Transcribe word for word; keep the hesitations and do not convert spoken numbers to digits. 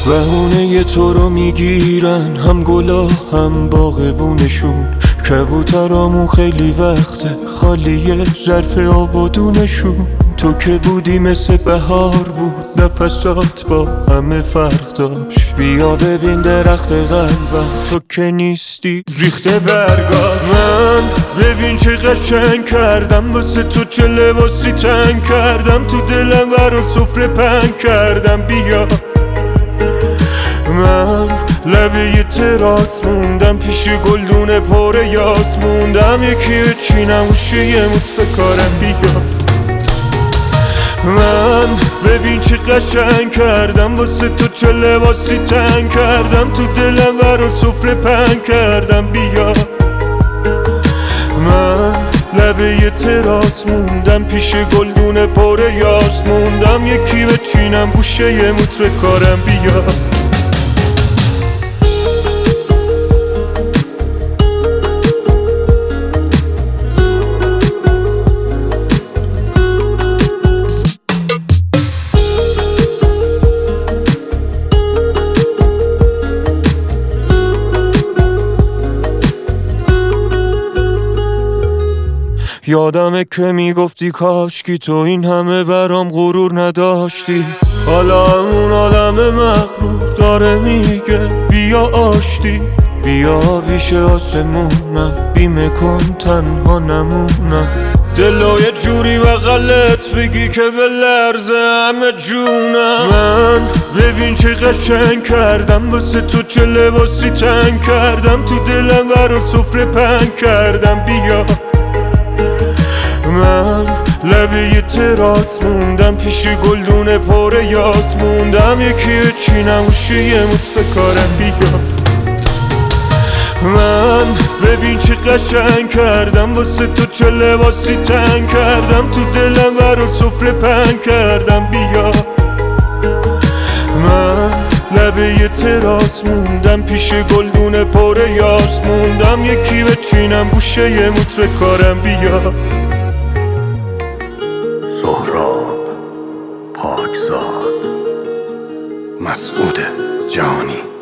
بهونه تو رو میگیرن هم گلا هم باغبونشون، کبوترامون خیلی وقته خالیه ظرف آبادونشون. تو که بودی مثل بهار بود، نفسات با همه فرق داشت. بیا ببین درخت قلبم، تو که نیستی ریخته برگاش. من ببین چه قشنگ کردم واسه تو، چه لباسی تنگ کردم تو دلم، برات سفره پنگ کردم. بیا من لبه یه تراس موندم، پیش گلدون پر یاس موندم. یکی بچینم گوشه یه موت بکارم. بیا من ببین چه قشنگ کردم واسه تو، چه لباسی تنگ کردم تو دلم، برات سفره پنگ کردم. بیا من لبه یه تراس موندم، پیش گلدون پر یاس موندم. یکی بچینم گوشه یه موت بکارم. بیا یادمه که میگفتی کاشکی تو این همه برام غرور نداشتی. حالا اون آدم مغرور داره میگه بیا آشتی. بیا بیش آسمونم، بیمه کن تنها نمونم. دلو یه جوری بغلت بگی که به لرزه همه جونم. من ببین چه قشنگ کردم واسه تو، چه لباسی تنگ کردم تو دلم، برات سفره پنگ کردم. بیا من لبه یه تراس موندم، پیش گلدون پر یاس موندم. یکی بچینم گوشه یه موت بکارم. بیا من ببین چه قشنگ کردم واسه تو، چه لباسی تنگ کردم تو دلم، برات سفره پنگ کردم. بیا من لبه یه تراس موندم، پیش گلدون پر یاس موندم. یکی بچینم گوشه یه موت بکارم. بیا سهراب پاکزاد، مسعود جهانی.